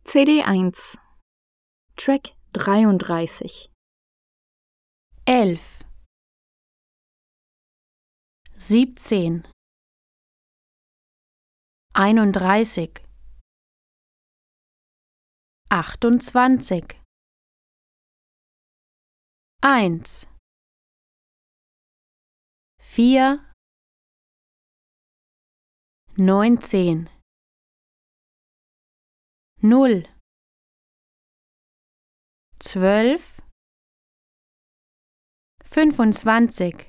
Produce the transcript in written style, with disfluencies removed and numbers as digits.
CD1 Track 33 11, 17, 31, 28, 1, 4, 19, 0, 12, 25,